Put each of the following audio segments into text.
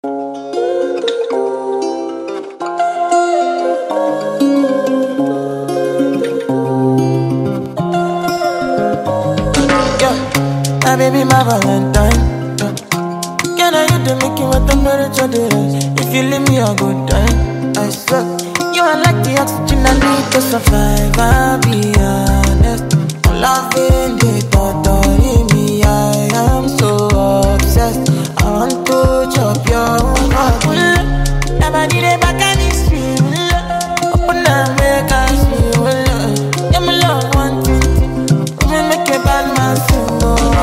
My baby, my Valentine. Can I hit the Mickey with temperature days? If you leave me a good time, I swear. You are like the oxygen I need to survive. I'll be honest. I'm loving the thought of me. I am so obsessed. I want to chop your heart. Never did it back and it's real. Open up, make us feel. Yeah, my love, one thing. We make a bad man sing.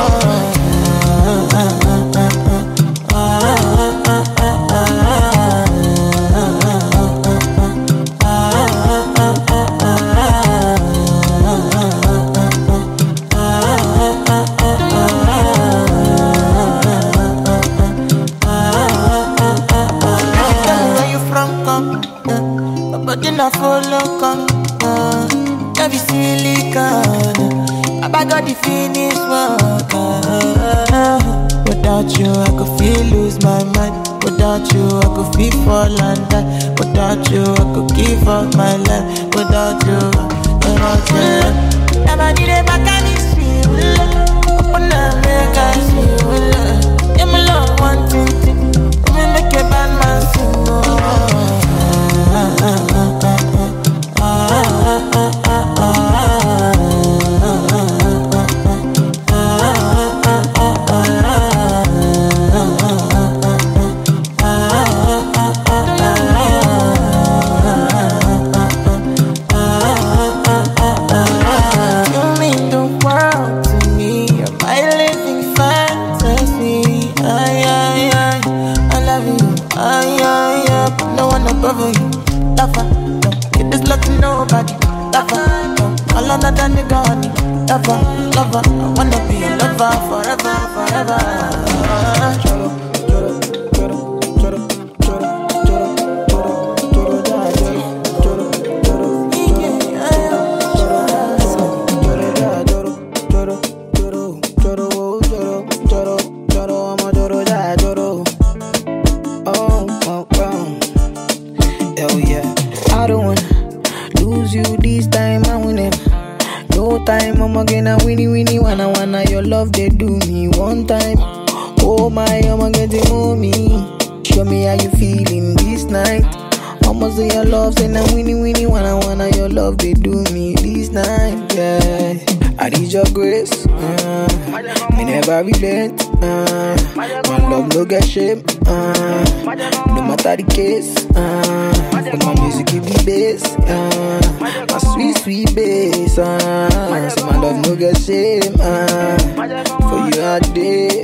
Follow come, every silicon. I got the finish work. Without you, I could feel lose my mind. Without you, I could feel fall and die. Without you, I could give up my life. Without you, never did it back and it's real. Open up, make us feel. Yeah, my love, one thing. We make a bad man sing. Lover, I wanna be a lover forever, forever. Choro, choro, choro, choro, choro, choro, choro, choro, choro, choro, hell yeah. I don't wanna lose you this time, I win it. No time, I'm again a winnie, wanna your love, they do me one time. Oh my, I'm getting mommy. Show me how you feeling this night. I'ma say your love, say na winnie, wanna your love, they do me this night, yeah. I need your grace, me never relent, my love no get shame, no matter the case, but my music give me bass, my sweet bass, so my love no get shame, for you all day,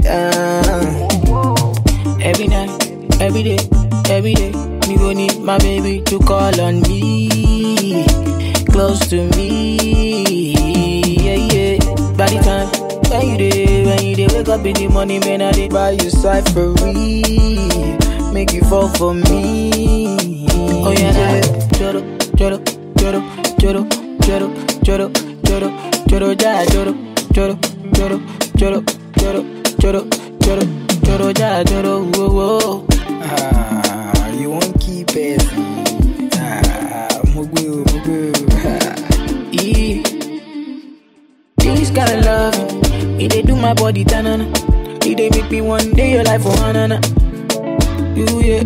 every night, every day, me gon' need my baby to call on me, close to me, yeah. By the time when you wake up in the morning, man, I dey buy you cyphery, make you fall for me. Oh yeah, nah. Choro, choro, choro, choro, choro, choro, choro, choro, ja, choro, choro, choro, choro, choro, choro, choro, choro, ja, choro, whoa. You won't keep it. Mugu. This kind of love, it dey do my body tanana. It dey make me one day your life for hanana. You yeah.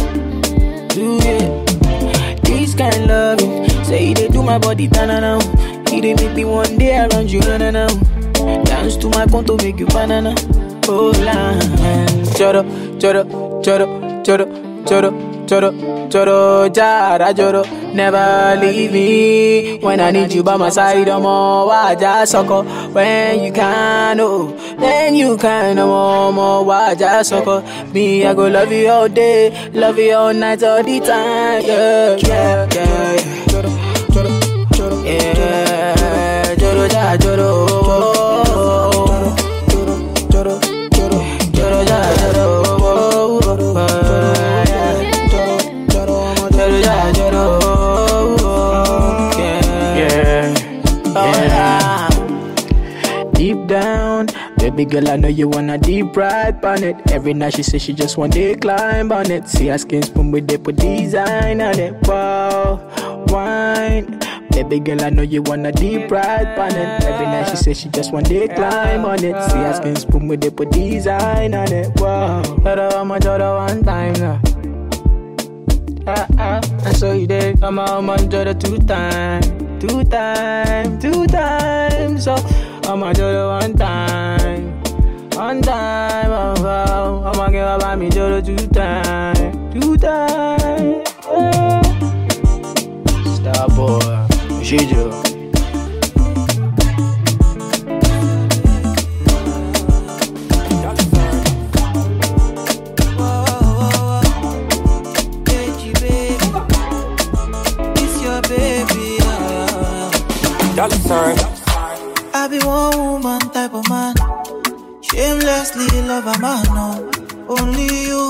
This kind of love, say it dey do my body tanana. It dey make me one day around you now. Dance to my conto, make you banana. Oh la, choro, choro, choro, choro, choro, choro, choro, jara, choro. Never leave me when I need you by my side. I'm all waja soko when you can, oh, then you can. I'm all waja soko. Me, I go love you all day, love you all night, all the time. Yeah. Choro, choro, choro, yeah, choro, ja, choro, choro, choro, choro, choro, ja, choro. Deep down, baby girl, I know you wanna deep ride on it. Every night she says she just want to climb on it. See her skin spoon with they put design on it. Wow, wine. Baby girl, I know you wanna deep ride on it. Every night she says she just want to climb on it. See her skin spoon with they put design on it. Wow, I'ma do the one time now. And so you did come out, I'ma do the two times. So I'ma do the one time, oh, I'ma give up on me do the two times, yeah. Star boy, she do. I be one woman type of man, shamelessly love a man, no. Only you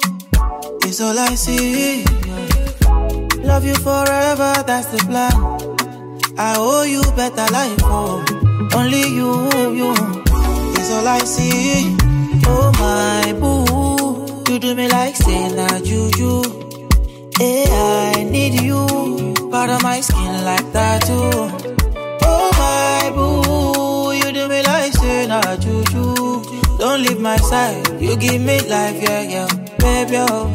is all I see. Love you forever, that's the plan. I owe you better life, oh. Only you is all I see. Oh my boo, you do me like say na juju. Hey, I need you, part of my skin like that too. Oh my boo, you do me like say na juju. Don't leave my side, you give me life, yeah, baby, oh.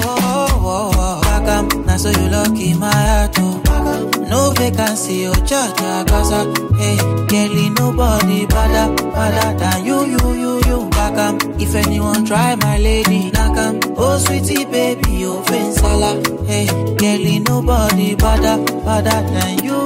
Bakam, now so you lucky my heart, oh. No vacancy, oh, cha-cha, gaza. Hey, girlie, nobody better than you. Bakam, if anyone try my lady, nakam. Oh, sweetie, baby, oh, fensala. Hey, girlie, nobody better than you.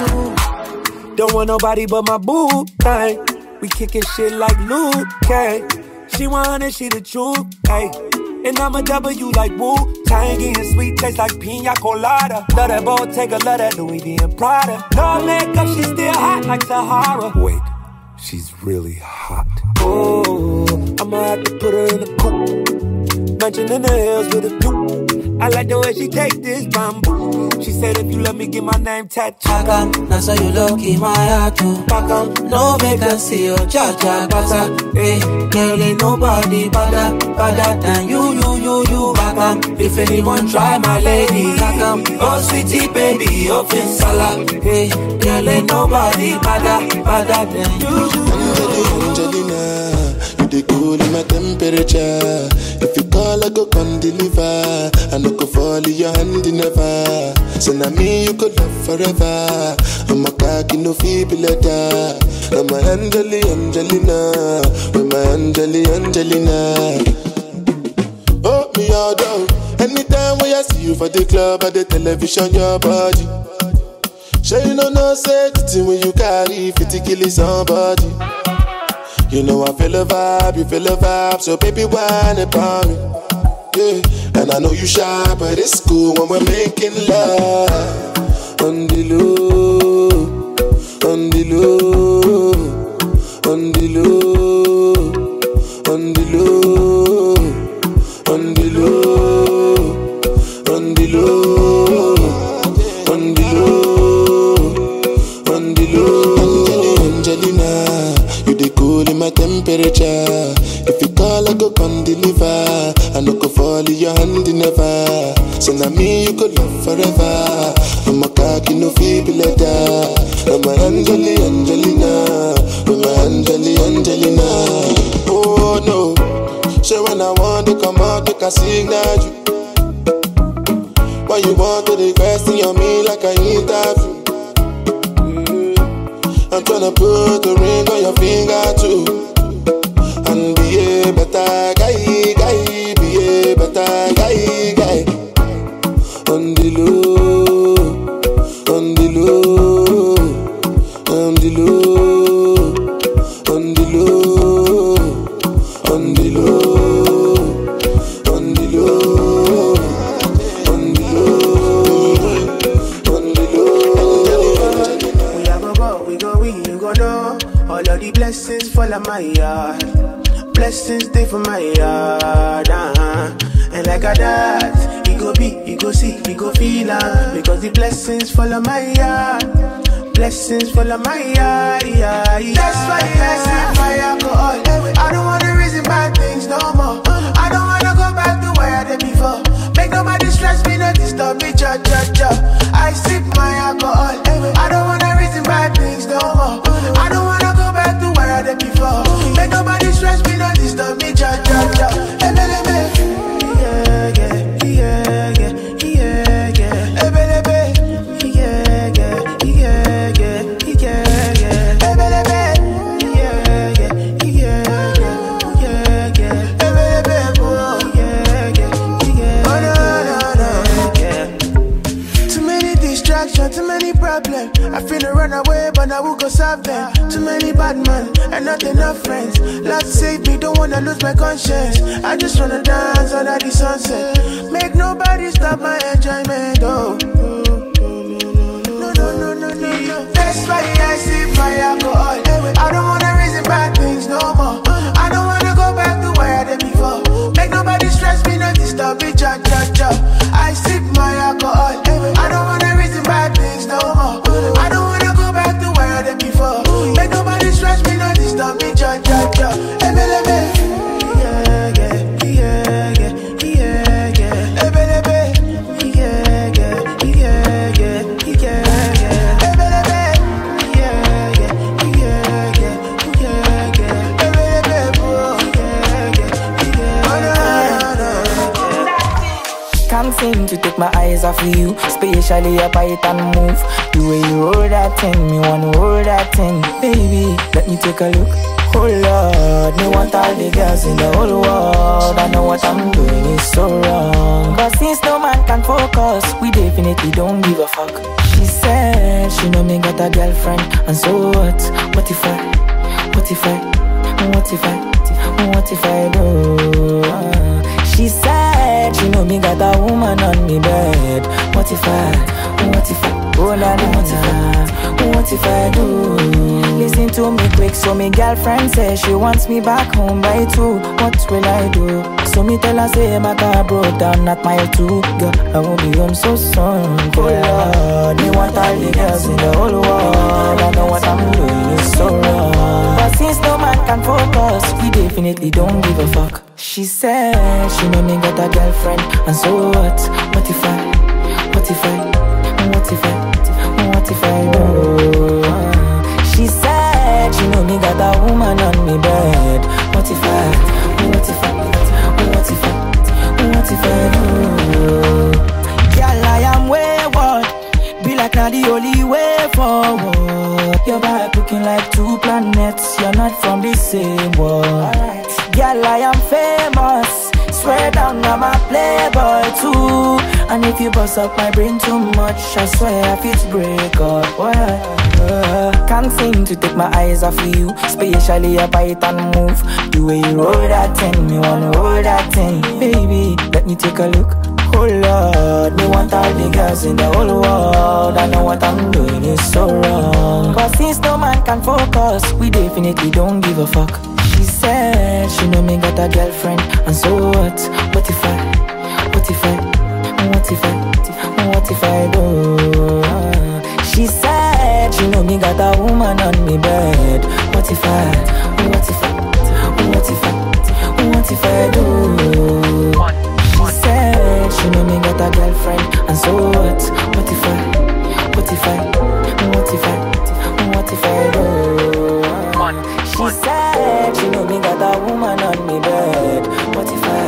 Don't want nobody but my boo thing. We kicking shit like Luke K. She wanted, she the truth, hey. And I'm a W like Wu, tangy and sweet, taste like pina colada. Love that Bottega, love that Louis V and Prada. No makeup, she's still hot like Sahara. Wait, she's really hot. Oh, I'ma have to put her in a coupe, mansion in the hills with a view. I like the way she take this bamboo. She said if you let me get my name tattooed. Bakam, now so you lucky my heart too. Bakam, no vacancy, oh, cha-cha, gaza. Hey, girl, ain't nobody better than you. Bakam, if anyone try my lady, Bakam. Oh, sweetie, baby, oh, fensala. Hey, girl, ain't nobody better than you. Angelina, you the cool in my temperature. If you call, I go come deliver. I no go fall in your hand never. So now me you could love forever. I'm a cocky no feeble letter. I'm a Angelina, I'm a Angelina. Oh me all down. Anytime when I see you for the club or the television, your body. Sure you know no safety when you carry 50 kill somebody. You know I feel a vibe, you feel a vibe, so baby whine about me. Yeah. And I know you shy, but it's cool when we're making love. On the low, on the low, on the low, on the low, on the low, on the low, on the low, on the low. Angelina, you the cool in my temperature. If you call, I go come deliver. I no go fall in your hand never. So now me you could love forever. I'm a cocky no feeble letter. I'm a Angelina, I'm a Angelina. Oh no, so when I want to come out, I signal you. Why you want to request on me like I interview? I'm tryna put a ring on your finger too. And be a better guy, be a better guy. On the low, on the low, on the low, on the low, on the low, on the low, on the low, on the low. We have a go, we go, you go know. All of the blessings fall on my yard. Blessings stay for my yard, And like a that, you go be, you go see, you go feel because the blessings fall on my yard. Blessings fall on my yard, yeah. That's why I fire for all. I don't wanna reason bad things no more. I don't wanna go back to where I did before. Make nobody stress me, no disturb me, cha cha cha. I sip my alcohol. I don't wanna reason bad things no more. I don't wanna go back to where I did before. Make nobody stress me, no disturb me, cha cha cha. Too many problems. I finna run away, but I will go solve them. Too many bad men and not enough friends. Lord save me, don't wanna lose my conscience. I just wanna dance under the sunset. Make nobody stop my enjoyment. Oh, no. That's why I sip my alcohol. I don't wanna reason bad things no more. I don't wanna go back to where I did before. Make nobody stress me, no disturb me, cha cha cha. I sip my alcohol. I don't wanna reason bad things no more. I don't wanna go back to where I did before. Make nobody stress me, no disturb me, cha cha cha. Can't seem to take my eyes off of you, especially up I and move. The way you roll that thing, me wanna roll that thing. Baby, let me take a look. Oh Lord, me want all the girls in the whole world. I know what I'm doing is so wrong, but since no man can focus, we definitely don't give a fuck. She said she know me got a girlfriend, and so what? What if I do? She said she know me got a woman on me bed. What if I do? Listen to me quick, so me girlfriend says she wants me back home by 2. What will I do? So me tell her say my car broke down at mile 2. Girl, I won't be home so soon. Oh Lord, me want all the girls in the whole world. I know what I'm doing is so wrong, but since no man can focus, we definitely don't give a fuck. She said she know me got a girlfriend, and so what? What if I do? She said she know me got a woman on me bed. What if I do? Girl, I am wayward. Be like now the only way forward. Your vibe looking like 2 planets. You're not from the same world. Alright. Girl, I am famous. Swear down, I'm a playboy too. And if you bust up my brain too much, I swear I fit break up. Can't seem to take my eyes off of you, especially up I and move. The way you roll that thing, me wanna roll that thing. Baby, let me take a look. Oh Lord, me want all the girls in the whole world. I know what I'm doing is so wrong, but since no man can focus, we definitely don't give a fuck. She said she know me got a girlfriend, and so what? What if I do? She said she know me got a woman on me bed. What if I do? She said she know me got a girlfriend, and so what? What if I do? She said she know me got a woman on me bed. What if I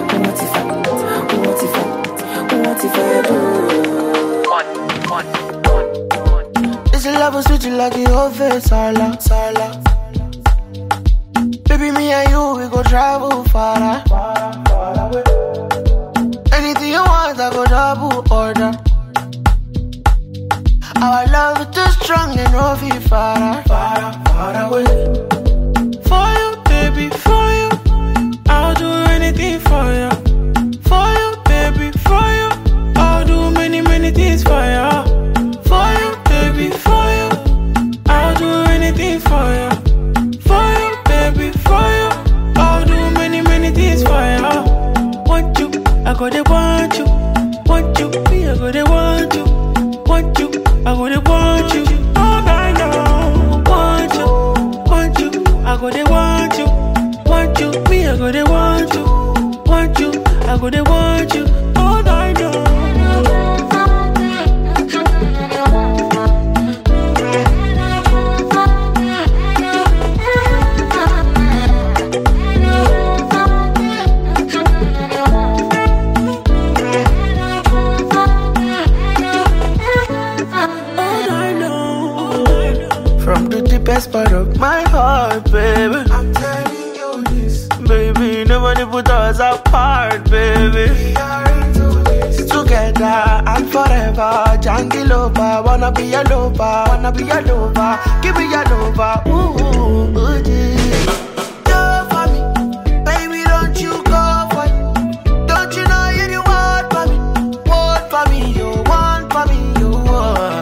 do? This love will switch you like your face, Sarla. Baby, me and you, we go travel far away. Anything you want, I go double order. Our love is too strong and no feel far away. For you, baby, for you, I'll do anything for you. For you, baby, for you, I'll do many things for you. For you, baby, for you, I'll do anything for you. For you, baby, for you, I'll do many things for you. Want you, I go to want you. Want you, me, I go to want you. Want you, I go to want you. All night long. Want you, I go to want you. want you. Me, I go they want you, want you. I go they want you all night long. Best part of my heart, baby. I'm telling you this, baby. Nobody put us apart, baby. We are into this together and forever. Jangiloba, wanna be a lover, wanna be a lover. Give me a lover, ooh, ooh, ooh, yeah. Go for me, baby. Don't you go for it. Don't you know you the one for me, one for me, you want for me, you want.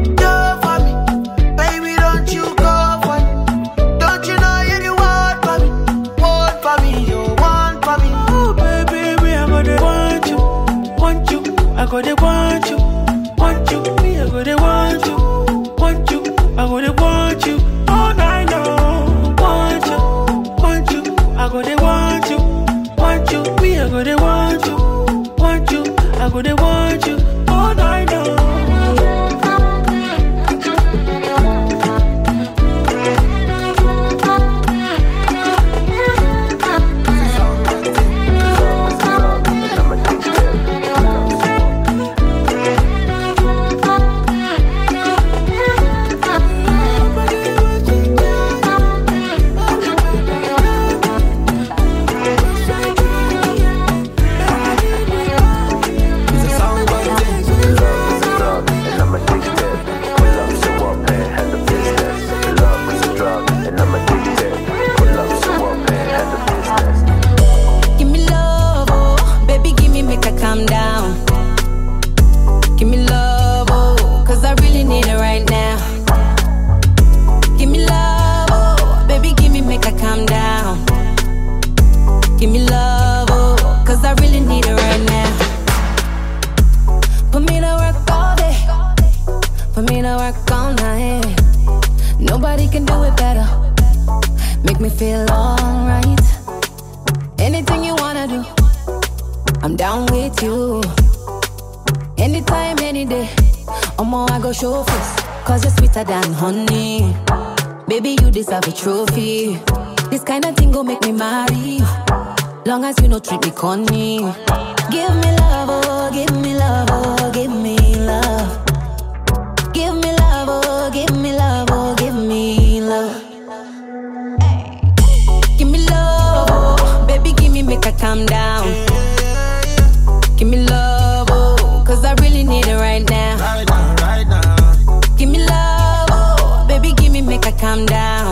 I go they want you, me. I go they want you, I go they want you all night long. Want you, I go they want you, me. I go they want you, I go they want you all night long. Than honey, baby, you deserve a trophy. This kind of thing go make me marry you. Long as you no treat me corny. Give me love, oh, give me love, oh, give me love. Give me love, oh, give me love, oh, give me love. Hey. Give me love, oh, baby, give me make her calm down. Give me love, oh, cause I really need it right now. Right now, right now. Give me love. Make her calm down.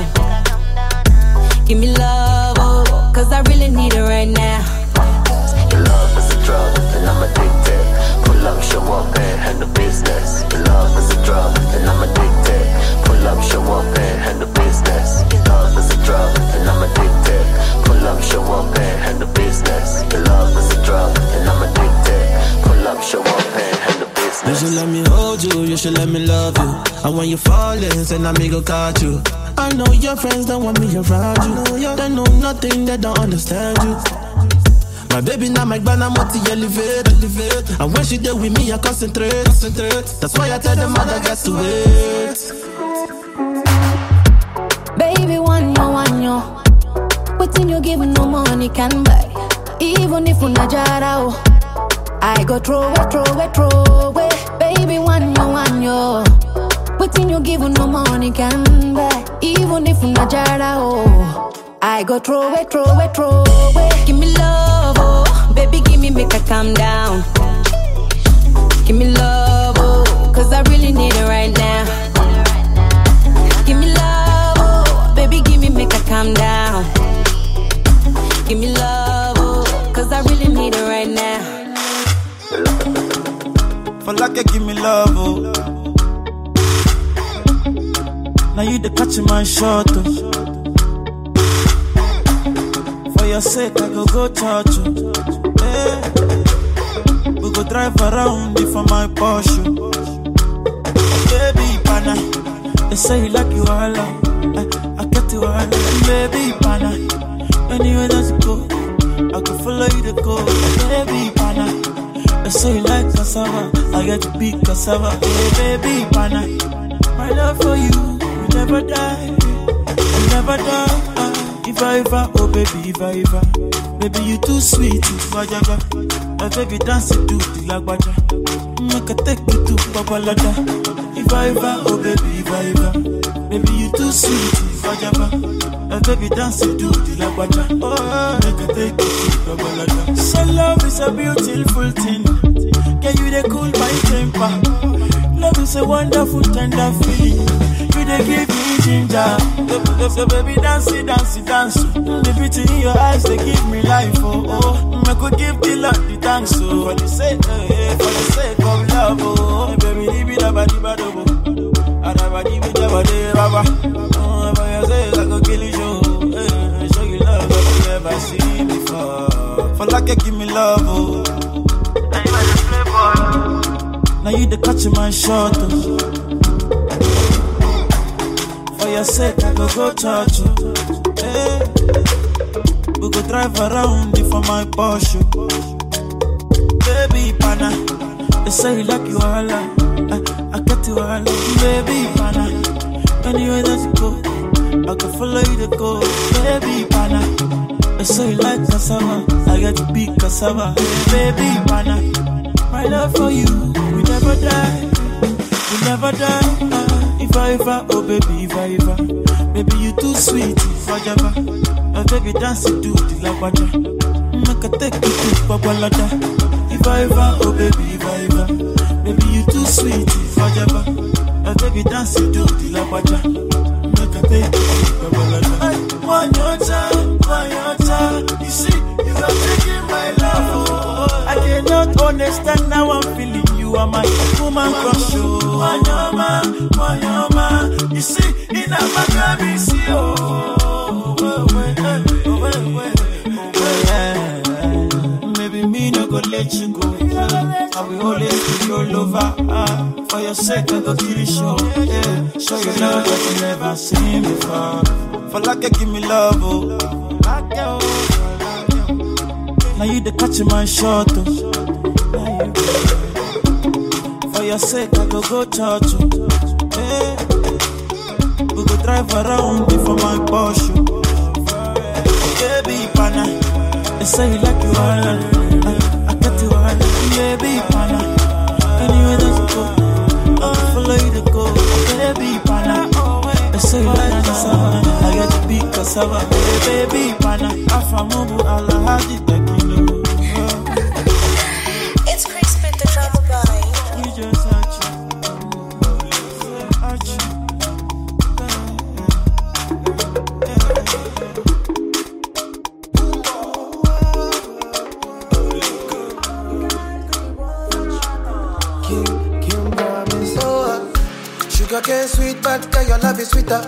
Give me love, oh, cause I really need it right now. Your love is a drug, and I'm addicted. Pull up, show up, and handle business. Your love is a drug, and I'm addicted. Pull up, show up, and handle business. Your love is a drug, and I'm addicted. Pull up, show up, and handle business. Your love is a drug, and I'm addicted. Pull up, show up, and handle business. You should let me hold you, you should let me love you. And when you falling, say na me go catch you. I know your friends don't want me around you. They know nothing, they don't understand you. My baby now my banana multi elevate. And when she there with me, I concentrate. That's why I tell them mother got to wait. Baby, one yo. Waiting you give no money can buy. Even if you not jara, I go throw away. Baby, one yo. Waiting you give no money can buy. Even if you not jara, I go throw away. Give me love, oh, baby, give me make her calm down. Give me love, oh, cause I really need it right now. Give me love, oh, baby, give me make her calm down. Give me love, oh, cause I really need it right now. For like give me love, oh. Now you the catch my shot, oh. For your sake, I go touch you. Hey. We go drive around for my Porsche. Baby, pana, they say you like you all. I get you all. Baby, pana, Anywhere that you go, I can follow you to go. Baby, pana, I say you like cassava, I get to be cassava. Hey, baby, pana, my love for you will never die, will never die. If I ever, oh baby, if I ever, baby you too sweet, Bajaga. My baby dance to the lagwaja, make a take you to Babalada. If I ever, oh baby, if I ever, baby you too sweet, Bajaga. My baby dance to the lagwaja, oh make a take you to Babalada. So love is a beautiful thing, can you they cool my temper? Love is a wonderful tender feeling. You they give me ginger. So baby dance, dance, dance. The beauty in your eyes they give me life. Oh, I could give the Lord the thanks. So for the sake of love. Oh, baby, leave it about the bad. And I give it about the baba. Oh, for your sake I go kill you. Show you love that you never seen before. For like you give me love. Oh, now you the playboy. Now you the catch my shot. For your sake, I go touch you. Hey. We go drive around for my Porsche. Baby, pana, they say you like you all. I get you all. Baby, pana, anywhere that you go, I can follow you to go. Baby, pana, they say you like cassava, I get to be cassava. Baby, pana, my love for you will never die, will never die. If I ever, oh baby, if I ever, baby you too sweet, if I ever, my baby dance to the lagwaja, make a take you to Babalada. If I ever, oh baby, if I ever, baby you too sweet, if I ever, my baby dance to the lagwaja, make a take you to Babalada. One your time, you see, you are taking my love. I cannot understand now I'm feeling. You are my woman crush. Wanyama, you see, in a Maccabi, see, maybe me no go let you go. I will always be your lover. For your sake, I go kill you show. Show you love that you never seen before. For like you give me love, oh. Now you the catch my shot, oh. For your sake, I go touch you. Hey. We go drive around for my Porsche. Baby, pana, they say you like you all. I get you all. Baby, pana, anywhere that you go, I can follow you to go. Baby, pana, they say you like cassava, I get to be cassava. Baby, pana, afamubu alahadi tekino. It's Crispin the drama boy. You just touch you. Sugar cane sweet, but girl, your love is sweeter.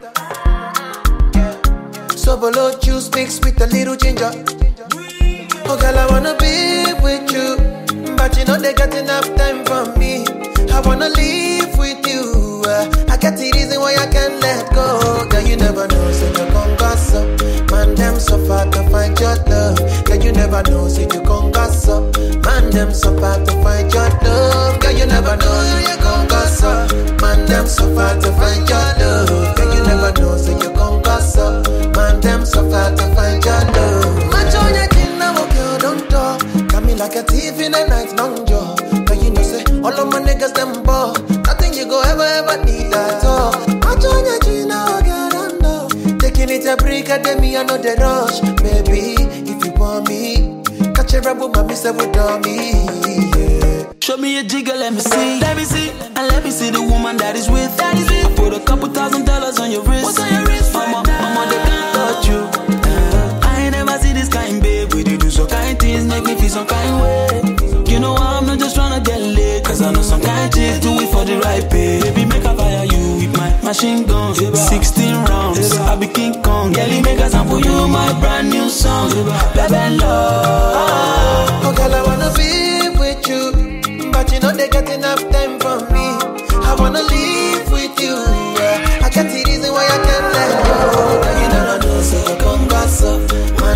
Sobolo juice mixed with a little ginger. Oh girl, I wanna be with you, but you know they got enough time for me. I wanna live with you. I got the reason why I can't let go. Girl, you never know, so you gon' gossip. Man, them so far to find your love. Girl, you never know, so you gon' gossip. Man, them so far to find your love. Girl, you never know, so you gon' gossip. Man, them so far to find your love. Girl, you never know, so you gon' gossip. Man, them so far to find your love. Match on your chin, now girl, don't talk. Got me like a thief in the night, long jaw. But you know, say, all of my niggas, them ball. Nothing you go ever need at all. Match on your chin, now girl, don't talk. Taking it a break, at me, I know the rush. Baby, if you want me, catch a rebel, my mister would on me. Yeah. Show me a jigger, let me see. Let me see. And let me see the woman that is with. I put a couple $1,000 on your wrist. What's on your wrist? Mama, they can't touch you. I ain't never see this kind, babe. We do some kind things, make me feel some kind way. You know I'm not just tryna get laid, cause I know some kind chicks do it for the right pay. Baby, make a fire you with my machine gun. 16 rounds, I be King Kong. Girlie, make a sample you my brand new song. Baby, love. Oh girl, I wanna be with you, but you know they got enough time for me. I wanna live with you, yeah. I got the reason why I can't let go. Girl, you never know, so you gon' gossip.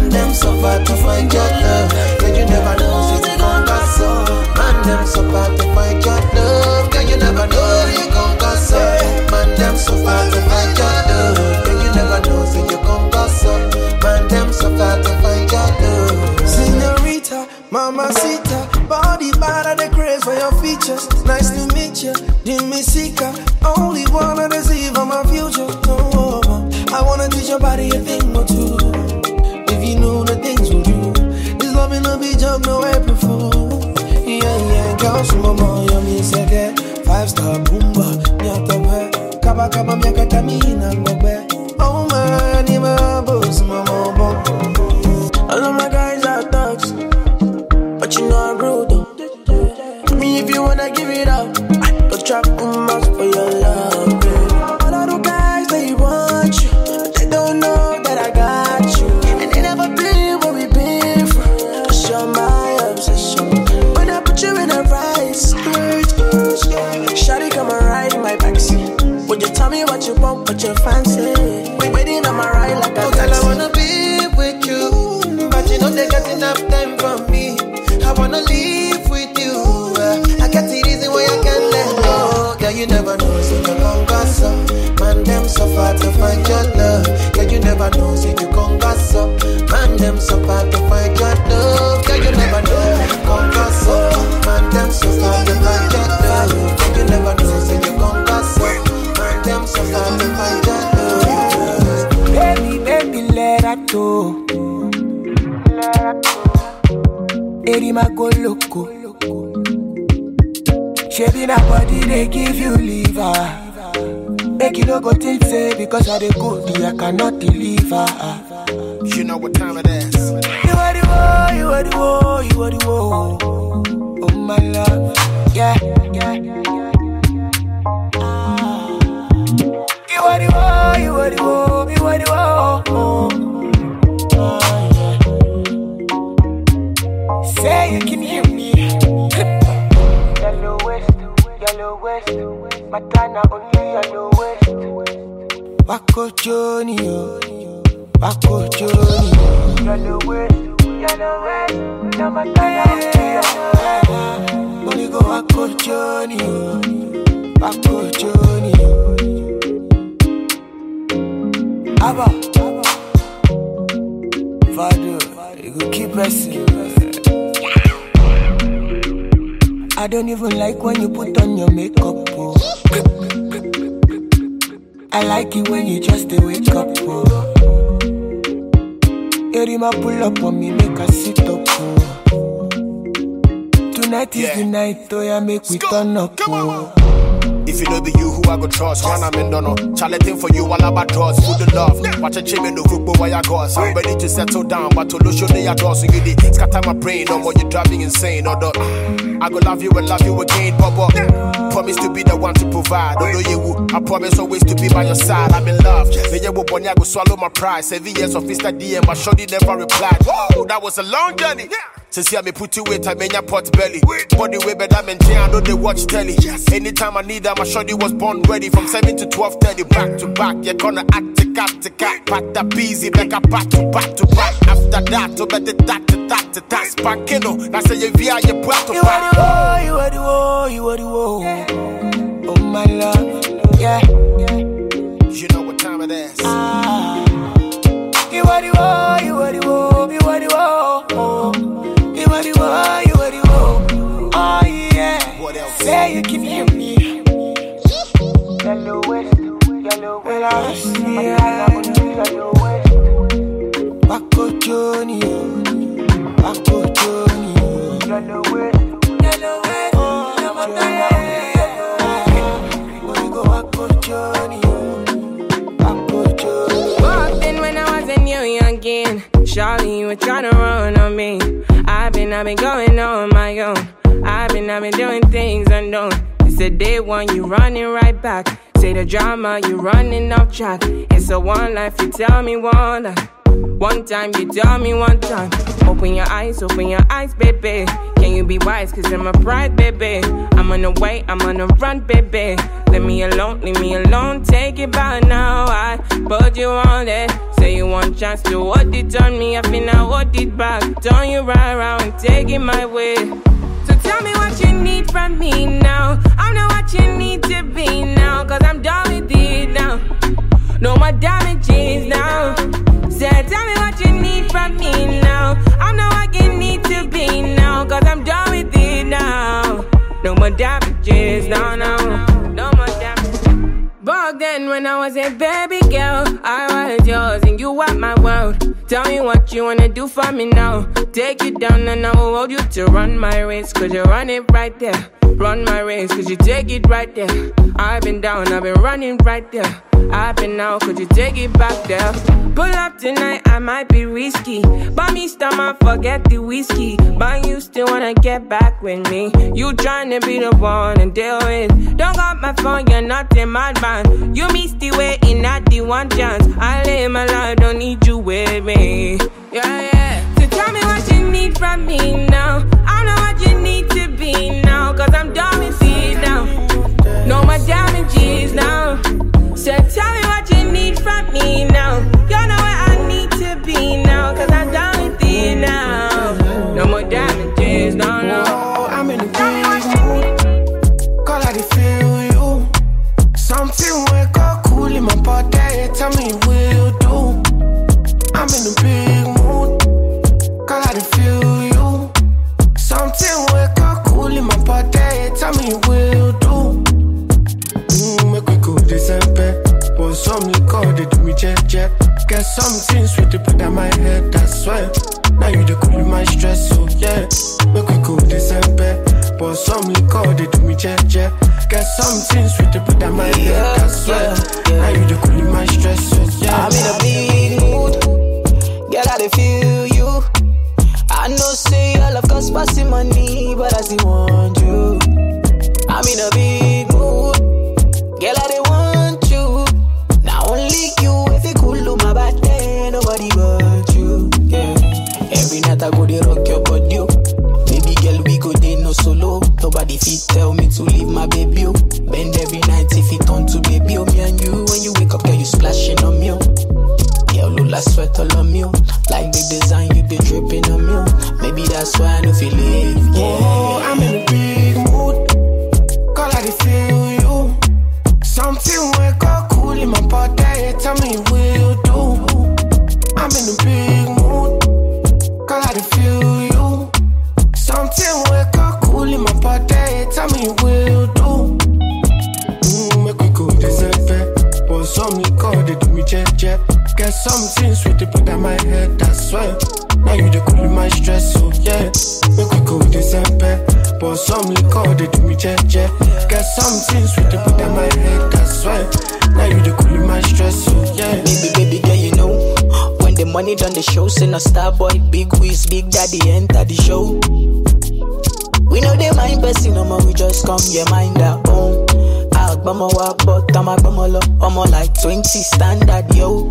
them so far to find your love. Girl, you never know you gon' go so. Man, them so far to find your love. Girl, you never know so you gon' go so. Man, them so far to find your love. Señorita, mamacita, body bad and the craze for your features. Nice to meet you, Jimmy Sika. Only wanna deceive on my future. Oh, I wanna teach your body a thing or two. If you know the things we do, this love in a beach up no April Fool. Yeah, girl, some more, you me say get 5-star boomba, me a top head. Kaba kaba me a katamina ngobe. Oh man, you my boss, mama bon. All of my guys are thugs, but you know I'm rude though. Me if you wanna give it up, go trap much for your love, babe. All of the guys they want you, but they don't know that I got you. And they never been where we been from. Cause you're my obsession. When I put you in a right skirt, shawty come and ride in my backseat. Would you tell me what you want, what you fancy? Waiting on my ride like a taxi. Girl, I wanna be with you, but you know they got enough time for me. I wanna live with you. I got the reason why I can't let go. Girl, you never know, so you gon' go so. Man, them so far to find your love. Girl, you never know, so you gon' go so. Man, them so far to find your love. Girl, you never know, so you gon' go so. Man, them so far to find your love. Girl, you never know, so you gon' go so. Man, them so far to find your love. Baby, let her go. Erima go loco. Shaping her body, they give you liver. Make you no go think say because I dey good, I cannot deliver. You know what time it is. You are the woe, you are the woe, you are the woe. Oh my love, yeah. You are the woe, you are the woe, you are the woe. Say you can hear me. Yellow West, Matana only Yellow West. Wako Johnny, Wako Johnny. Yellow West, no Matana only Yellow West. Money go Wako Johnny, Wako Johnny. Abba, Father, you go keep pressing. I don't even like when you put on your makeup, oh. I like it when you just wake up, oh. Erima pull up on me, make her sit up, oh. Tonight is the night, oh yeah, make we turn up, oh. If you know be you who I go trust, run I'm in dono. Challenging for you while I'm at draws. Food the love. Watch a chimney no group where I go. I'm ready to settle down, but to lose your day at all. So you did scatter my brain no more you driving insane. Or I go love you and love you again, Bubba. Promise to be the one to provide. Although you will, I promise always to be by your side. I'm in love. The year will I go swallow my pride. 7 years of Insta DM, but shorty never replied. Whoa, that was a long journey. Since I me put you weight, I mean your pot belly. Body way better than I know they watch telly. Anytime I need them, my shorty was born ready. From 7 to 12:30, back to back. You're gonna act to cat. Pack that busy, make a back to back. After that, to bet the that. Sparkino, that's a via your brat to back. You are the woe, you are the woe. Oh my love, yeah. You know what time it is. You are the woe, you are the woe, you are the woe. You are the woe, you are the woe. Oh yeah. What else? Say you can hear me. Yellow West, Yellow West. Yellow West. Wako Johnny, Wako Johnny. Yellow West, Yellow West. We go Wako Johnny, Wako Johnny. Walked in when I wasn't youngin'. Shawty, you were tryna run on me. I've been going on my own. I've been doing things unknown. It's a day one, you running right back. Say the drama, you running off track. It's a one life, you tell me one life. One time, you tell me one time. Open your eyes, baby. Can you be wise, cause I'm a pride, baby. I'm on the way, I'm on the run, baby. Leave me alone, take it by now. I put you on it. Say you want chance to hold it on me. I feel I hold it back. Turn you right around, take it my way. So tell me what you need. from me now. I'm not what you need to be now, cause I'm done with it now. No more damages now. Say, tell me what you need from me now. I'm not what you need to be now, cause I'm done with it now. No more damages now, now. No more damages. Back then when I was a baby girl, I was yours and you were my world. Tell me what you wanna do for me now. Take you down and I will hold you to run my race, cause you run it right there. Run my race, cause you take it right there. I've been down, I've been running right there. I've been out, could you take it back there? Pull up tonight, I might be risky. Buy me stomach, forget the whiskey. But you still wanna get back with me. You tryna be the one and deal with. Don't got my phone, you're not a madman. You missed the way in at the one chance. I live my life, don't need you with me. Yeah, yeah. So tell me what you need from me now. I know what you need to be now, cause I'm done with it now. No more damages now. So tell me what you need from me now. You know where I need to be now, cause I'm done with it now. No more damages, no, no. Oh, I'm in a big mood. Call I feel you. Something wake up cool in my body. Tell me what you do. I'm in a big mood. Call I feel you. Something wake up cool in my body. Tell me what you do. Make we go December. But some liquor, they do me jet. Get something sweet to put on my head, that's why. Now you the cool my stress, so yeah. Make we go December. But some liquor, they do me jet. Get something sweet to put on my head, that's why. Now you the cool my stress, so yeah. I'm in a big mood. Girl, I dey feel you. I know say all of cost passing money, but I still want you. I'm in a big mood. Girl, I dey want you. Now only you, if you cool to my body, nobody but you. Yeah. Every night I go dey rock your body. Baby girl, we go dey no solo. Nobody fit tell me to leave my baby. Bend every night if it turn to baby. Me and you, when you wake up, girl, you splashing on me. Yeah, Lula sweat all on me. Like the design, you be dripping on me. Maybe that's why I don't feel it. Yeah. Oh, I'm in a big mood. Call I feel you. Something wake up cool in my body. Tell me what you do. I'm in a big mood. Call I feel you. Something wake up cool in my body. Tell me what you do. Make we go December. But some liquor, they do me jet. Get something sweet to put on my head, that's why. Now you the cool my stress, so yeah. Make we go December. But some liquor, they do me jet. Get something sweet to put on my head, that's why. Now you the cool my stress, so yeah. Baby girl, you know when the money done the show, send a star boy, big whiz, big daddy enter the show. We know they mind person, no more, we just come, yeah, mind our own. Bama wa but I'm a bama I'm like 20 standard, yo.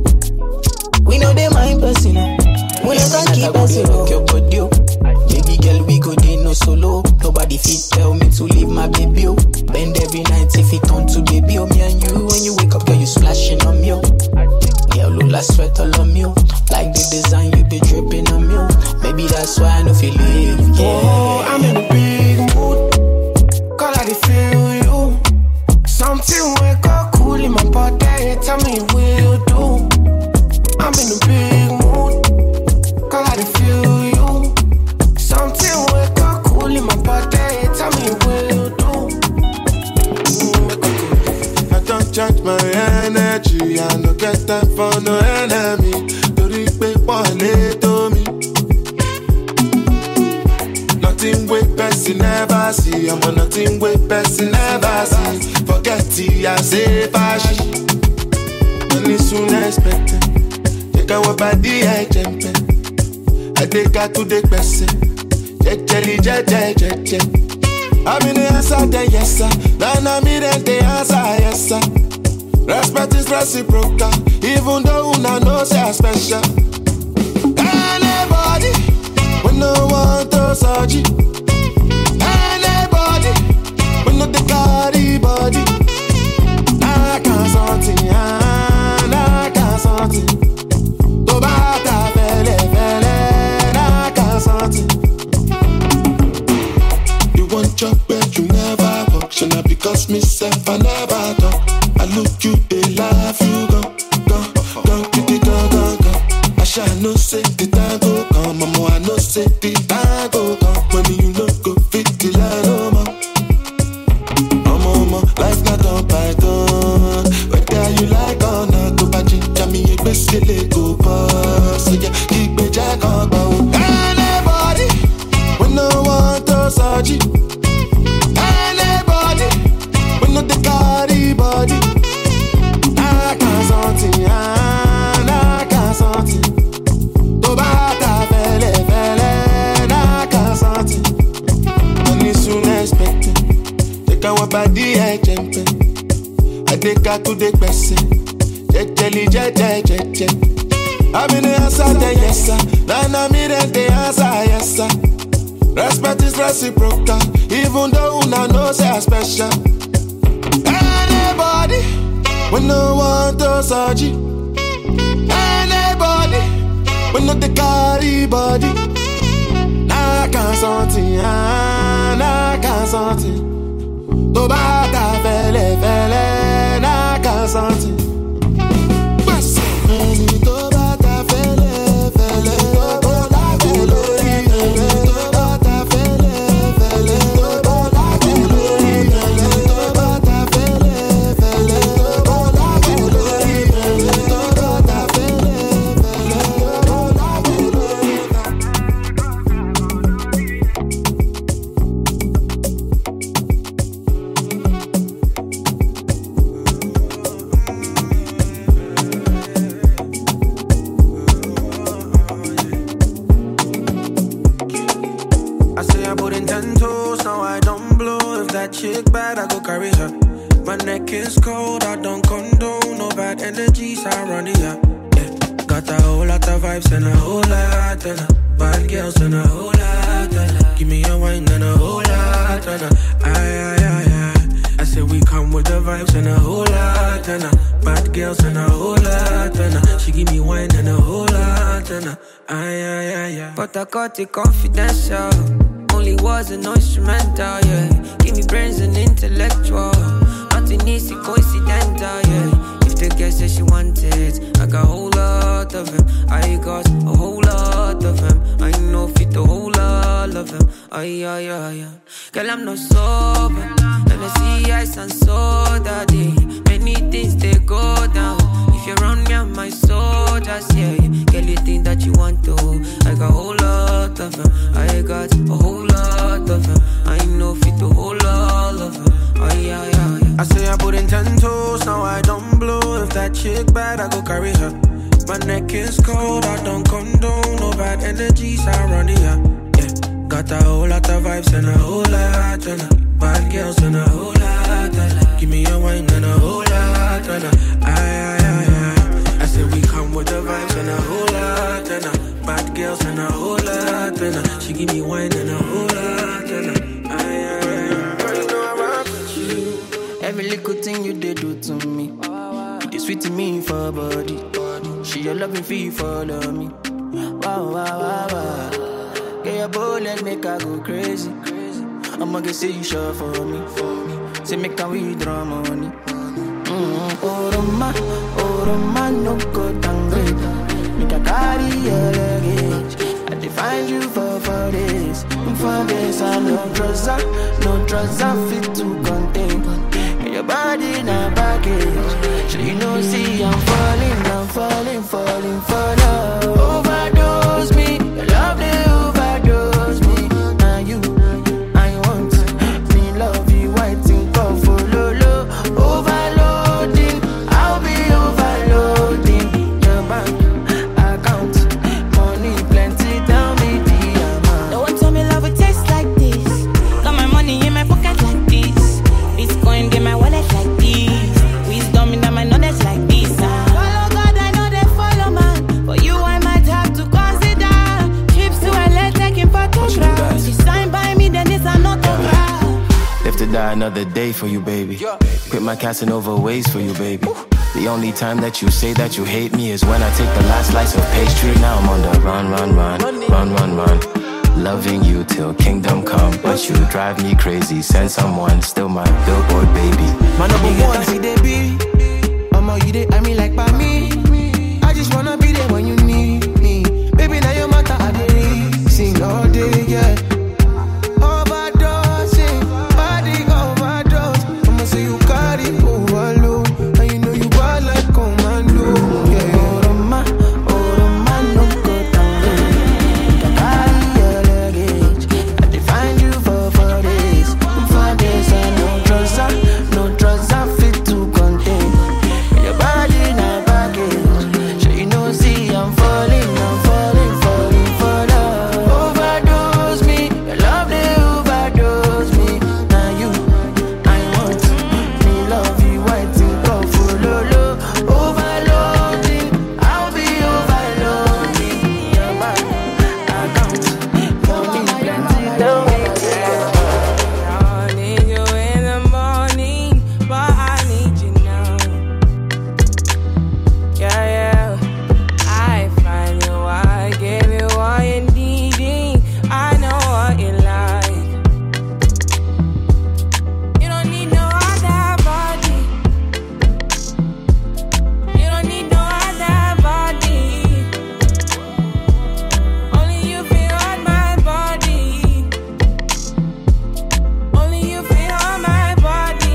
We know they mind person, we don't keep us in your body. Baby girl, we go dey no solo. Nobody fit tell me to leave my baby. Bend every night if it turn to baby. Me and you, when you wake up, girl, you splashing on me. Yeah, Lula sweat all on me. Like the design, you be dripping on me. Maybe that's why I don't feel it. Yeah. Oh, I'm in a big mood. Call I feel you. Something wake up cool in my body. Tell me what you do. I'm in a big mood. Call I feel you. Something wake up cool in my body. Tell me what you do. I don't charge my energy. I no get time for no enemy. Tori pe pole to me. Nothing with person never see. I'm on nothing with person never see. Forget it, I say fashion. Money soon expected. Take our body, I jump in. I take her to the person. Je. I'm in the answer, then yes sir. Then I'm in the answer, yes sir. Respect is reciprocal. Even though una know say I'm special. Anybody, we no want to search it. Anybody, we no the carry body. I can't something, I can't something. To bata fele, I can't something. You want job where you never work. Should not because myself I never talk. I look you, they laugh you go, you dey go. I shall no say the time go come, mama. I no say the time go come. When you no go fit the line, no more. Life not on python. Whether you like or not, go back to me, you best go boss. So yeah, keep me jack on bow. Anybody, when no one to surgery. Anybody, when no the carry body. I can't something, I can't something. To bata fele, I can't something. Money soon expected. Take our body, I jump in. I take her to the person. Jelly. I'm in the answer, yes, sir. Then I'm in the answer, yes, sir. Respect is reciprocal, even though I know say I'm special. Anybody, when no one to surgery. Anybody, when not the carry body. I can't something, I can't something. To bata fele, I can't something. To bata fele, to bata fele, to bata fele, to bata fele, to bata fele, chick bad, I go carry her. My neck is cold, I don't condone no bad energies, I run it up. Yeah. Got a whole lot of vibes and a whole lot of bad girls and a whole lot of give me a wine and a whole lot of aye. I say we come with the vibes and a whole lot of bad girls and a whole lot of she give me wine and a whole lot of aye. But I got it confidential. Only was an instrumental, yeah. Give me brains and intellectual. Nothing easy, coincidental, yeah. If the girl says she wanted, I got a whole lot of him. I got a whole lot of him. I know fit a whole lot of him. Aye. Girl, I'm not sober. Let me see ice and soda, day. Many things they go down. If you're around me, I'm my soldiers, yeah. Girl, you think that you want to? I got a whole lot of him. I got a whole lot of him. I know fit a whole lot of him. Aye. I say I put in 10 toes, now I don't blow. If that chick bad, I go carry her. My neck is cold, I don't condone no bad energies, I run it up. Yeah, got a whole lot of vibes and a whole lot of bad girls and a whole lot of give me a wine and a whole lot of aye. I say we come with the vibes and a whole lot of bad girls and a whole lot of she give me wine and a whole lot of aye. Girl, you know I rock with you. Every little thing you did do to me, you sweet to me for body. She your loving fee follow me. Wow. Get your bullet make her go crazy. I'ma get say you sure for me. Say make her withdraw money. Oh Roma, no go downgrade. Make a carry your luggage. I define you for days. For days I no drugs I fit to contain. Your body na baggage. So you know see I'm falling for love. Overdose me, your love they overdose me. Now you, I want me love you, I think of follow. Overloading, I'll be overloading. Your bank account, money plenty, tell me the amount. No one told me love would taste like this. Got my money in my pocket like this. Bitcoin in my wallet like this. Wisdom in my knowledge like this. Follow God, I know they follow man. For you, I might have to consider trips to LA taking photographs. She signed by me, then it's an autograph. Live to die another day for you, baby. Quit my Casanova ways for you, baby. The only time that you say that you hate me is when I take the last slice of pastry. Now I'm on the run. loving you till kingdom come. But you drive me crazy, send someone, still my billboard baby. My number one, see they be. You they, I mean like by me. I just wanna be there when you need me. Baby, now your matter, I did sing all day, yeah. Overdosing, body overdose. I'ma say you carry overload, and you know you bad like commando, yeah. Oroma, no go down. Carry your luggage, I define you for days. For days, and no drugs, I fit to contain. Your body not baggage. Sure you know, see I'm falling for love. Overdose me, your love they overdose me. Now you, I want me love you, waiting go for lolo. Overloading, I'll be overloading. Your body, I count, tell me plenty, tell me. I need you in the morning, but I need you now. Yeah. I find you, I give you all you needing. I know what you like. You don't need no other body. You don't need no other body. Only you feel on my body. Only you feel on my body.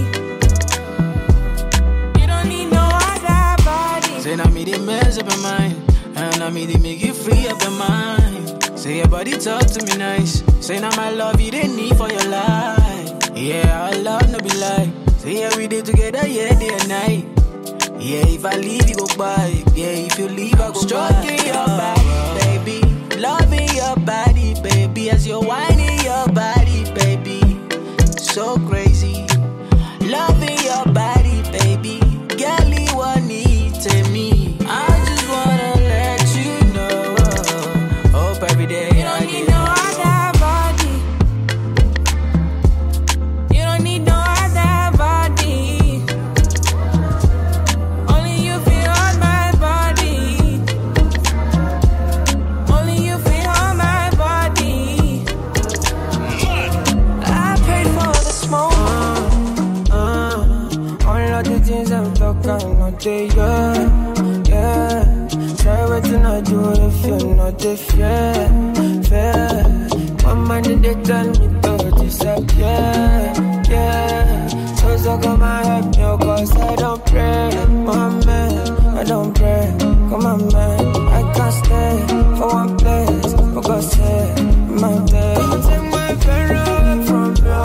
You don't need no other body. Say now me they mess up your mind, and I me they make you free up your mind. Say your body talk to me nice. Say now my love you they need for your life. Yeah, our love no be lie. Say every day together, yeah, day and night. Yeah, if I leave you go by. Yeah, if you leave I go stroking by. Your body, baby, loving your body, baby, as you're whining your body, baby, so crazy. Loving your body, baby, girl, you want need to me. I just wanna let you know. Hope every day You don't need no other body. You don't need no other body. Only you feel on my body. Only you feel on my body. I paid for this moment. All of the things I'm talking, not there, yeah. Try waiting I do if you're not the fair. One man they tell me to disappear, yeah. So come and help me, cause I don't pray, my man, I don't pray. Come on, man, I can't stay for one place, because say my day. Take my friend away from you.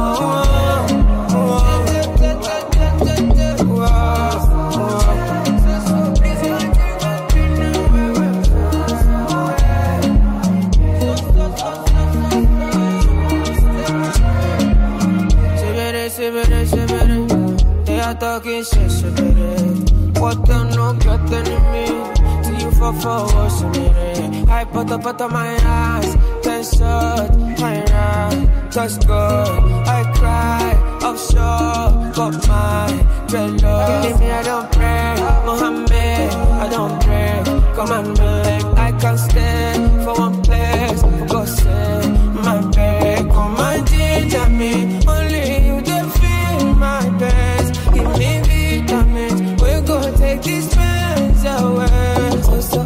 They are talking shit, what them no getting me? See you for what's in it. I put up my eyes, then shut my eyes, just good. I cry, offshore, got my dreadlocks. Leave me, I don't pray, Mohammed, I don't pray. Come on, man, I can't stay for one place, go say my baby, come and ginger me, only you can feel my best. Give me vitamins, we're gonna take these pains away. So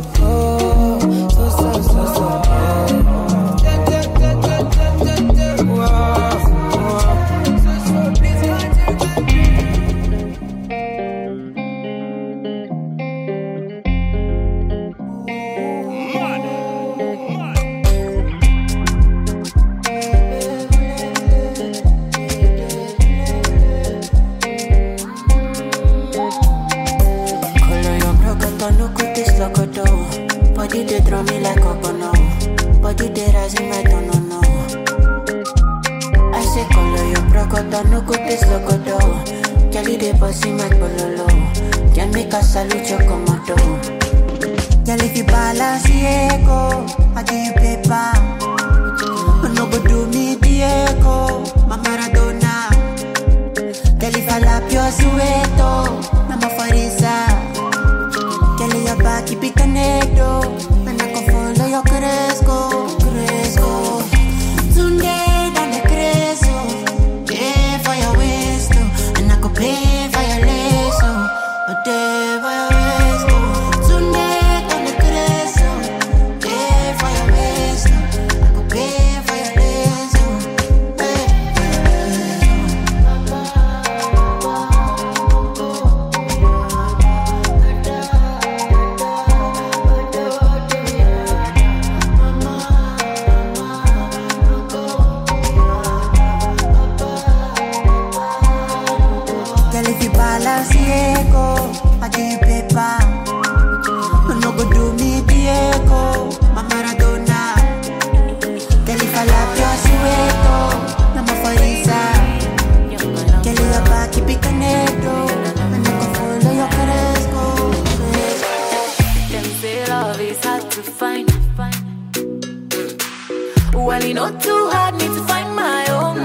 body they throw me like a bono. Body they rise in my tono, no. I say color your brocodo, no good this locodo. Kelly they bossy my pololo. Can make a salute your commando. Girl if you balance Diego, I give you paper. No go do me Diego, my Maradona. Girl if I lap your sueto, I'm a farisa. Girl your back keep it connected, and I can follow your cresco. it not too hard me to find my own.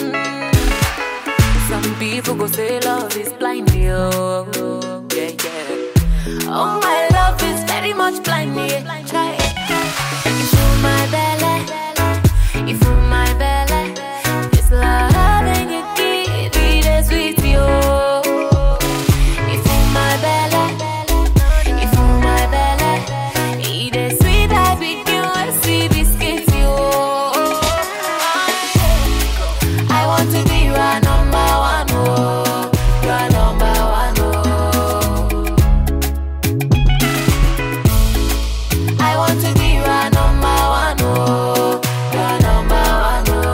Some people go say love is blind, yo. Yeah, yeah. Oh, my love is very much blind, yeah. Try it. You fill my belly, you fill my belly. This love and you give me the sweet, yo. You fill my belly, you fill my belly. Eat the sweet as with you, I see biscuits, yo. I want to be your number one, oh. Your number one, oh. I want to be your number one, oh. Your number one, oh.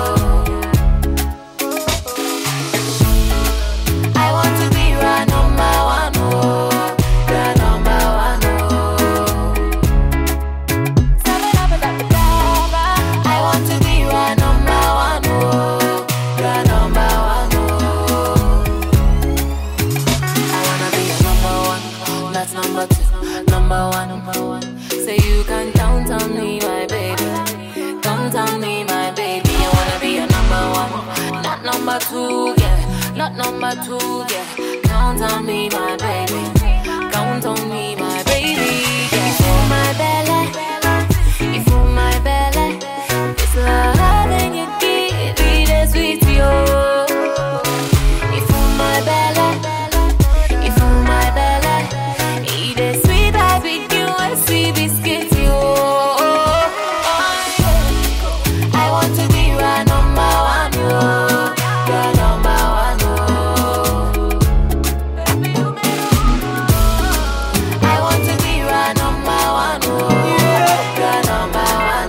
I want to be your number one, oh. Your number one, oh. I want to be your number one, oh. Your number one, oh. I wanna be your number one. That's number two. Number one, number one. Say you can count on me, my baby. Count on me, my baby. I wanna be your number one, not number two, yeah. Not number two, yeah. Count on me, my baby. Count on me, my baby. Yeah. You fill my belly, you fill my belly. This love and you give me the sweet, yo. You fill my belly, you fill my belly. Eat the sweet as with you, I see biscuits, yo. I want to be your number one, yo. Your number one, yo. I want to be your number one, yo. Your number one,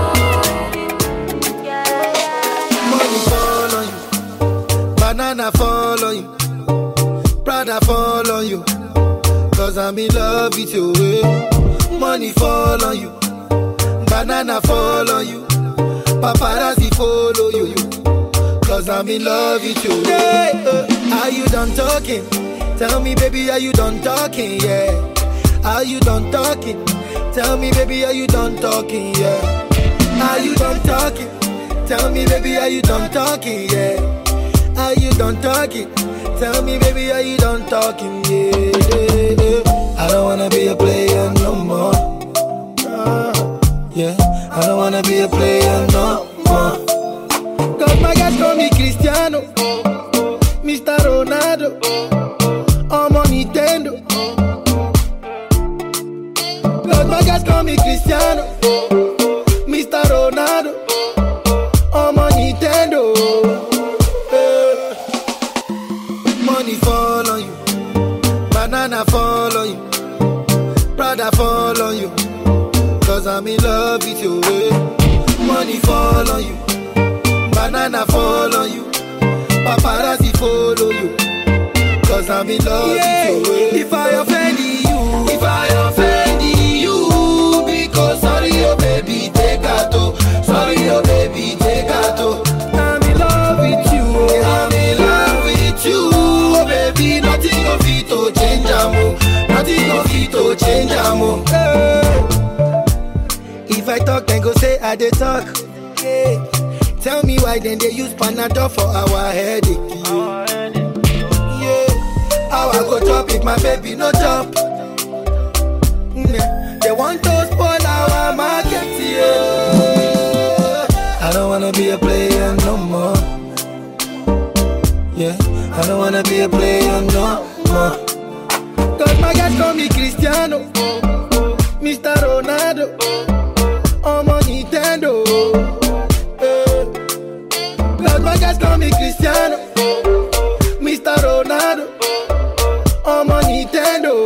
yo. Money fall on you, banana fall on you, Prada fall on you, cause I'm in love with you. Money fall on you, banana fall on you, paparazzi follow you, cause I'm in love with you. Yeah. Are you done talking? Tell me, baby, are you done talking? Yeah. Are you done talking? Tell me, baby, are you done talking? Yeah. Are you done talking? Tell me, baby, are you done talking? Yeah. Are you done talking? Tell me, baby, are you done talking? Yeah, yeah, yeah. I don't wanna be a player no more. Yeah, I don't wanna be a player no more. Cause my guys call me Cristiano, Mr. Ronaldo, I'm on Nintendo. Cause my guys call me Cristiano, Mr. Ronaldo, I'm on Nintendo. Money fall on you, banana fall on you, Prada fall on you, cause I'm in love with you. Money fall on you, banana fall on you, paparazzi follow you, cause I'm in love with you. If I offend you, if I offend you, because sorry, oh baby, take a toe. Sorry, oh baby, take a toe. I'm in love with you, I'm in love with you, oh baby. Nothing of it to change, amo. Nothing of it to change, amo. If I talk, then go say I dey talk. Yeah. Tell me why then they use Panadol for our headache. Yeah. How I go chop if my baby no chop? Yeah. They want to spoil our market. Yeah. I don't wanna be a player no more. Yeah. I don't wanna be a player no more. Cause my guys call me Cristiano, Mr. Ronaldo, I'm on Nintendo. Cause my guys call me Cristiano, Mr. Ronaldo, I'm on Nintendo.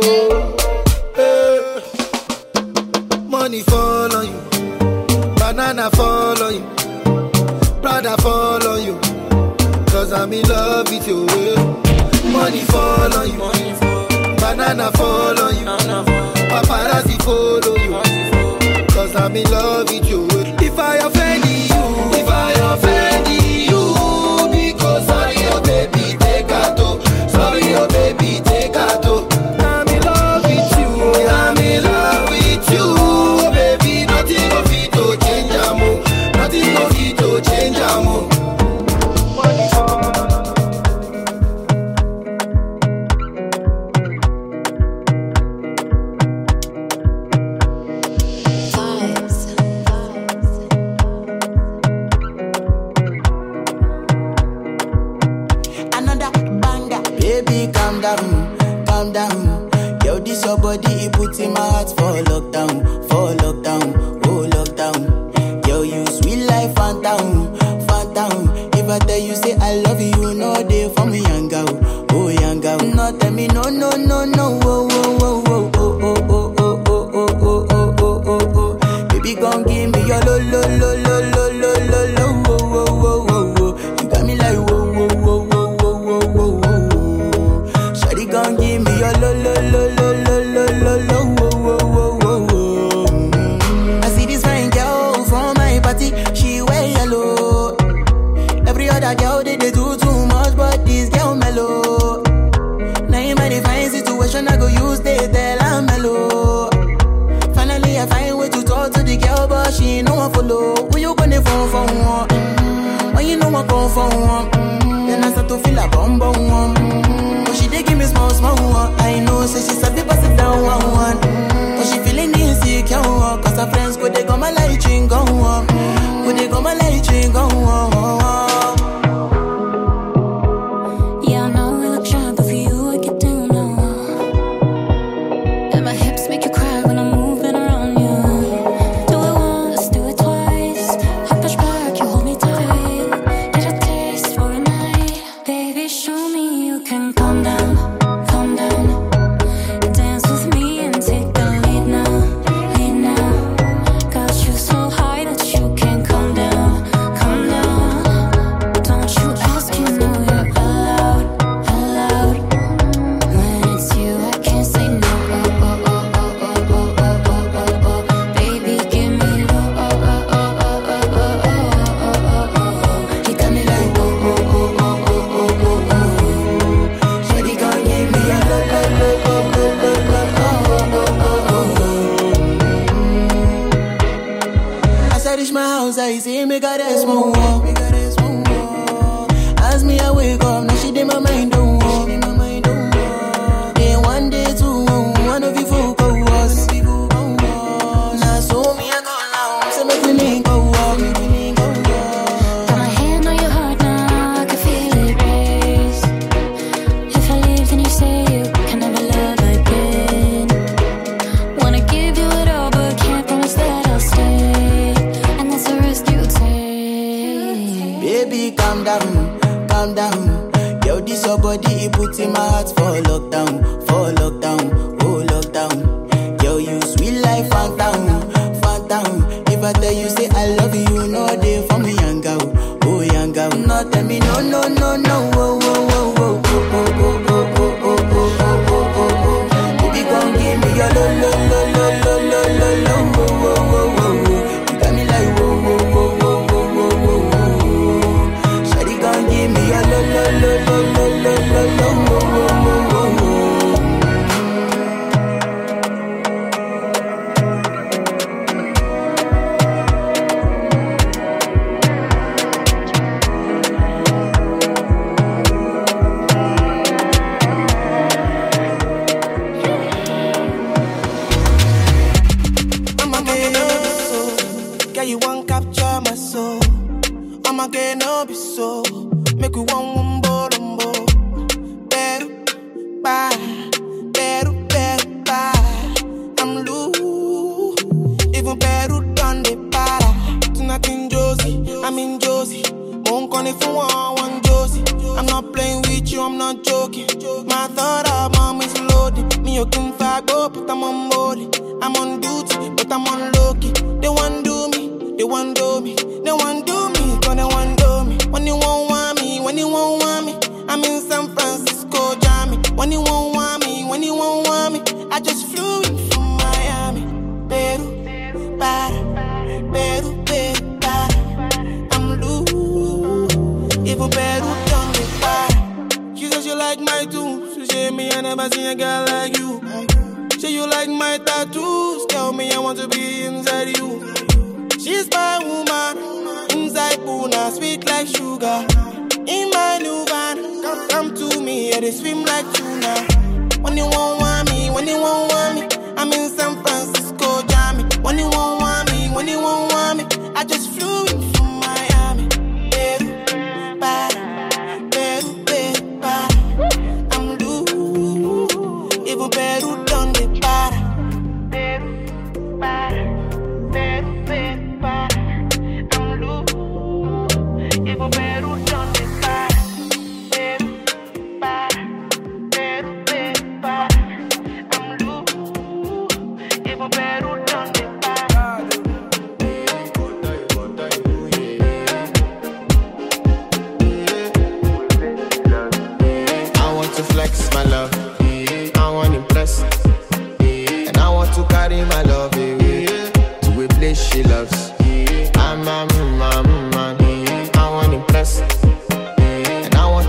Money fall on you, banana fall on you, Prada fall on you, cause I'm in love with you. Money fall on you, banana fall on you, paparazzi follow you, cause I'm in love with you. If I offend you, if I offend you, because sorry, oh baby, take a toe. Sorry, oh baby, take a toe. I'm in love with you, I'm in love with you, oh baby. Nothing of it to change, amo. Nothing your body, it puts in my heart for lockdown, oh lockdown. Girl, you sweet life, phantom. If I tell you say I love you, you know they for me, young girl, oh young girl. No tell me no, oh. Baby, come give me your lo. You got me like whoa. Shawty, come give me your lo. I see this fine girl from my party, she wear yellow. Every other girl they do too much, but this girl mellow. Now in my divine situation, I go use they tell I'm mellow. Finally I find way to talk to the girl, but she ain't no one follow. Who you gonna phone for one? When you know I come for one, then I start to feel a bum one. But she dey give me small one. I know, say she's a bit pass it down one. But she feeling insecure, cause her friends go they go my light ring go on. Go they go my light ring go on. I say make her rest more. As me I wake up, now she did my mind don't walk. Then one day two, one of you folk go us. Now so me I go now, so make me link go walk. Got my hand on your heart now, I can feel it race. If I leave then you say you can never love again. Wanna give you it all but can't promise that I'll stay. Baby, calm down. Yo, this your body, it puts in my heart for lockdown, oh lockdown. Yo, you sweet life, phantom. If I tell you say I love you, you know they for me, young girl, oh young girl. No, tell me no, oh. Baby, come give me your lo. You got me like whoa. Give me a lo. I'ma get no be so. Girl, you won't capture my soul. I'ma get no be so. Make we one bombo. Better, bye. I'm loose. Even better done the para. Tonight in Josie, I'm in Josie. Won't call if you want Josie. I'm not playing with you, I'm not joking. My thought of mom is loaded. Me, you can go, but I'm on board. I'm on duty, but I'm on low-key. They want do me, cause they want do me. When you won't want me, I'm in San Francisco, Jammy. When you won't want me, I just flew in from Miami. Peru, para. I'm loose. Even Peru done me para. She says you like my tunes. She say me I never seen a girl like you. Say you like my tattoos. Tell me I want to be inside you. She's my woman. Inside Puna, sweet like sugar. In my new van, come to me, yeah, they swim like tuna. When you won't want me, I'm in San Francisco, Jammy. When you won't want me, I just flew in from Miami. Peru, para. I'm loose. Even Peru done the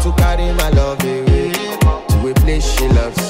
to carry my love away to a place she loves.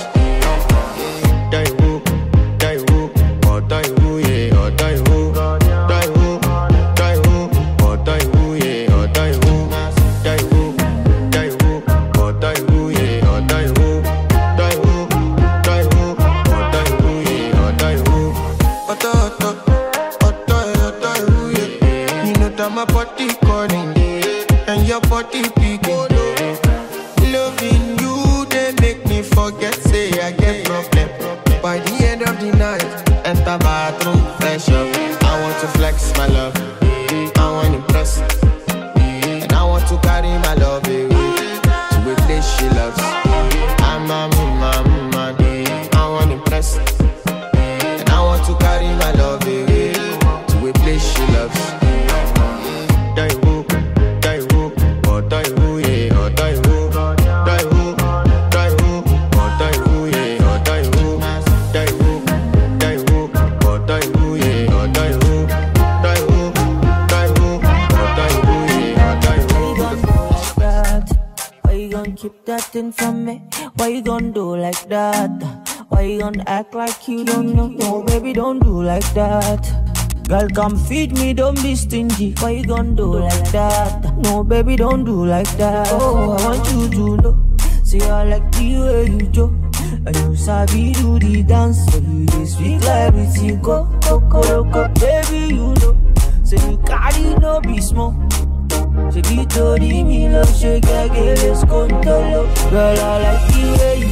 From me, why you gon' do like that? Why you gon' act like you don't know? No, baby, don't do like that. Girl, come feed me, don't be stingy. Why you gon' do like that? No, baby, don't do like that. Oh, I want you to know. See, I like the way you do. And you sabi do the dance. So you just speak like everything. Go, baby, you know. Say you carry no be small. She be told me love, she can't get this control. Girl, I like the way you,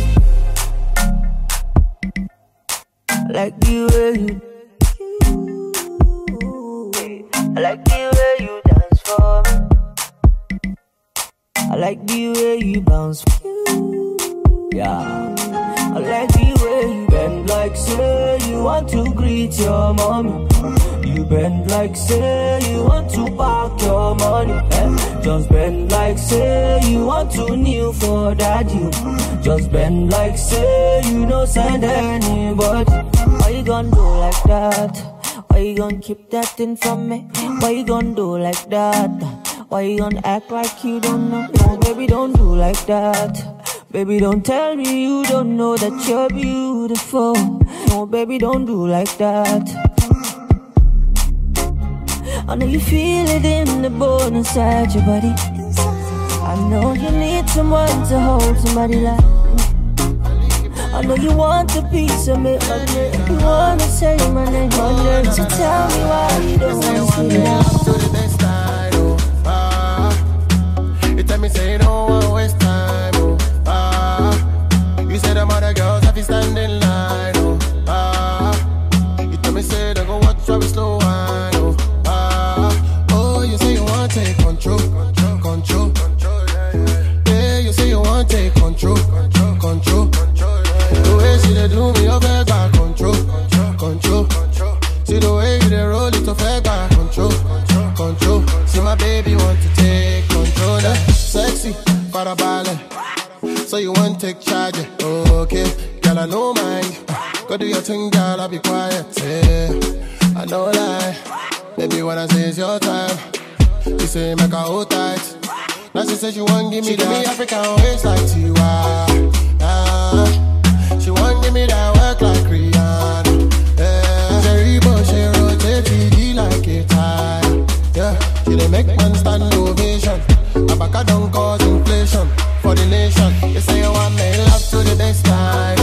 I like the way you, I like the way you dance for me. I like the way you bounce for me. Yeah, I like the way you bend like say you want to greet your mommy. You bend like say you want to park your money. Just bend like say you want to kneel for daddy. Just bend like say you don't send anybody. Why you gon' do like that? Why you gon' keep that thing from me? Why you gon' do like that? Why you gon' act like you don't know? No, baby, don't do like that. Baby, don't tell me you don't know that you're beautiful. No, baby, don't do like that. I know you feel it in the bone inside your body. I know you need someone to hold somebody like me. I know you want a piece of me. You wanna say my name, so tell me why you don't want to see it. You tell me say you don't want to waste time. You say them other girls have to stand in line. You tell me say they go watch how we slow wine. You say you want to take control. Yeah, you say you want to take control. The way she dey do me, you fake back control. See the way you dey roll it, you fake back control. See my baby want to take control. Sexy, para ballet. So you want to take charge, okay? Girl, I know mine. Go do your thing, girl, I'll be quiet. Yeah, I know lie. Baby, when I say it's your time, she say make her hold tight. Now she say she want give me that. She give me African waist like Tiwa. She want give me that work like Rihanna. Yeah, Jerry Bush, she rotate TD like a tie. Yeah, she dey make man stand ovation. Abaka don't cause inflation for the nation. You say you want me love to the best time.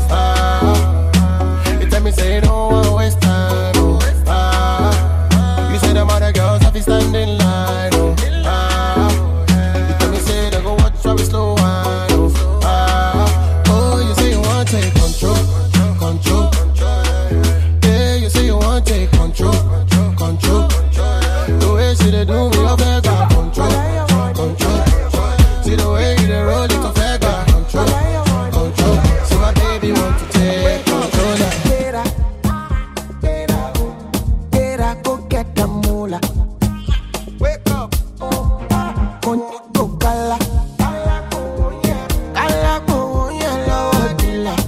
You tell me say you don't want to waste time. You say them other girls have to stand in line. You tell me say they go watch how we slow wine. You say you want to take control. Yeah, you say you want to take control. The way she dey do me, you fake back control. See the way you dey roll it, you fake back control. See my baby want to take control. Go get the moolah. Wake up. Go gala. Gala go yellow dilla.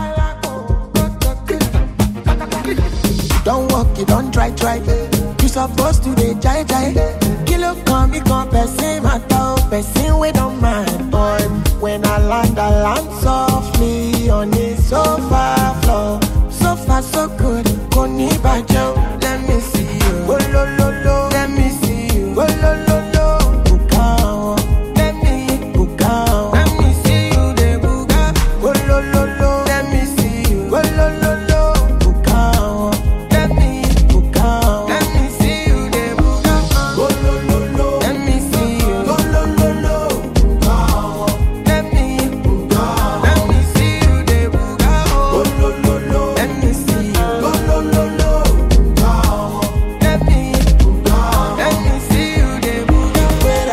Don't walk it, don't try. You supposed to be jai. Kilo come, person matter. person we don't mind. Boy, when I land softly on the sofa floor. So far so good, Koni Bajo. Let me see you. Oh lo lo lo, let me see you. Oh lo lo lo, Bukao. Let me Bukao. Let me see you, de Buga. Oh lo lo lo, let me see you. Oh lo lo lo, Bukao. Let me Bukao. Let me see you, de Buga. Oh lo lo lo, let me see you. Oh lo lo lo, Bukao. Let me Bukao. Let me see you, de Buga. Oh lo lo lo, let me see you. Oh lo lo lo, Bukao. Let me Bukao. Let me see you, de Buga.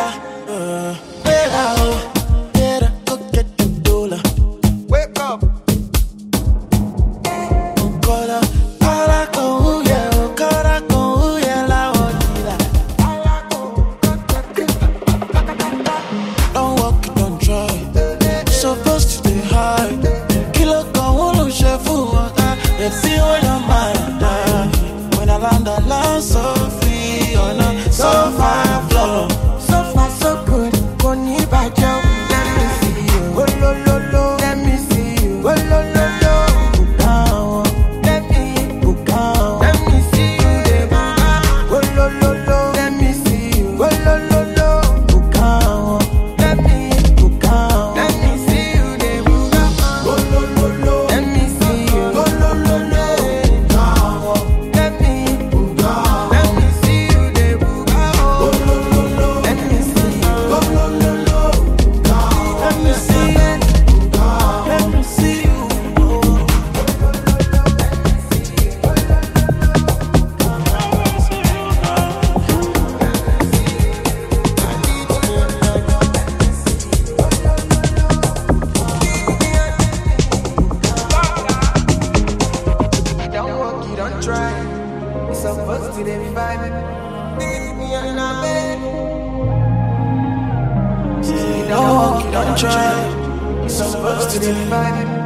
Better, go get the dollar. Wake up. Don't walk it, don't try. Supposed to be high. Kilo con uno chef water. Let's see what your mind. When I land so free on a sofa floor. So far so good, Koni Bajo. Let me see you. Oh lo lo lo, let me see you. Oh lo lo lo, Bukao. Let me Bukao. Let me see you, de Buga. Oh lo lo lo, let me see you. Oh lo lo lo, Bukao. Let me Bukao. Let me see you, de Buga. Oh lo lo lo, let me see you. Oh lo lo lo, Bukao. Let me Bukao. Let me see you, de Buga. Oh lo lo lo, let me see you. Oh lo lo lo, Bukao. Let me see you, Bukao. Let me see you. Don't walk, you don't try. You're supposed to be vibing. Leave me on the bed. Don't walk, you don't try. You're supposed to be vibing.